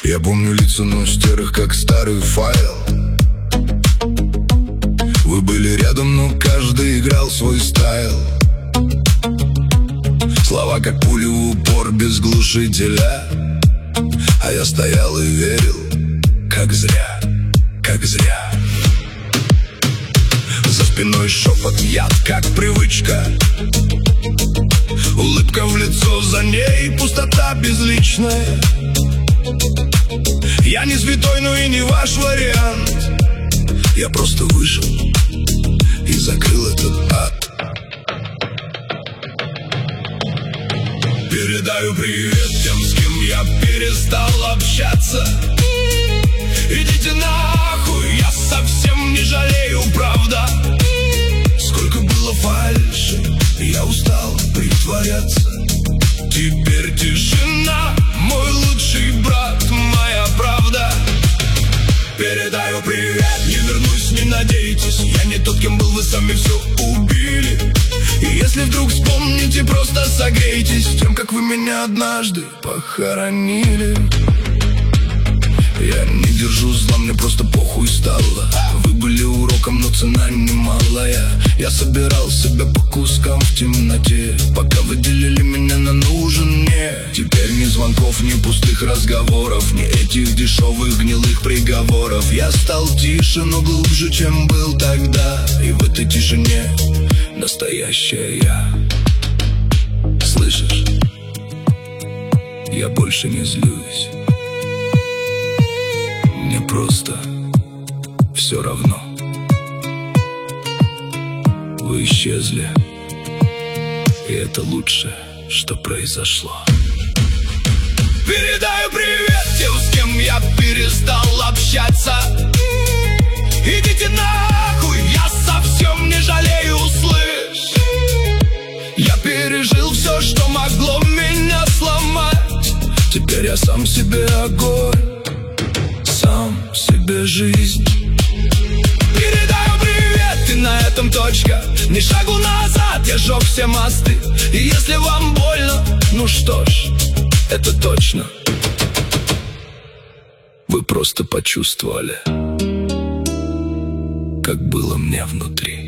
Я помню лица, но серых, как старый файл. Вы были рядом, но каждый играл свой стайл. Слова, как пули в упор, без глушителя. А я стоял и верил, как зря, как зря. За спиной шепот, яд, как привычка. Улыбка в лицо, за ней пустота безличная. Я не святой, но и не ваш вариант. Я просто вышел и закрыл этот ад. Передаю привет тем, с кем я перестал общаться. Идите нахуй, я совсем не жалею, правда. Сколько было фальши, я устал притворяться. Теперь тишина, мой лучший брат, моя правда. Передаю привет, не вернусь, не надейтесь. Я не тот, кем был, вы сами все убили. И если вдруг вспомните, просто согрейтесь тем, как вы меня однажды похоронили. Я не держу зла, мне просто похуй стало. Вы были уроком, но цена немалая. Я собирал себя по кускам в темноте, пока вы делили меня на нужен мне. Теперь ни звонков, ни пустых разговоров, ни этих дешевых гнилых приговоров. Я стал тише, но глубже, чем был тогда. И в этой тишине настоящая я. Слышишь? Я больше не злюсь. Мне просто все равно. Вы исчезли, и это лучшее, что произошло. Передаю привет тем, с кем я перестал общаться. Идите нахуй, я совсем не жалею, слышь. Я пережил все, что могло меня сломать. Теперь я сам себе огонь, сам себе жизнь. Передаю привет, и на этом точка. Ни шагу назад, я сжег все мосты. И если вам больно, ну что ж, это точно. Вы просто почувствовали, как было мне внутри.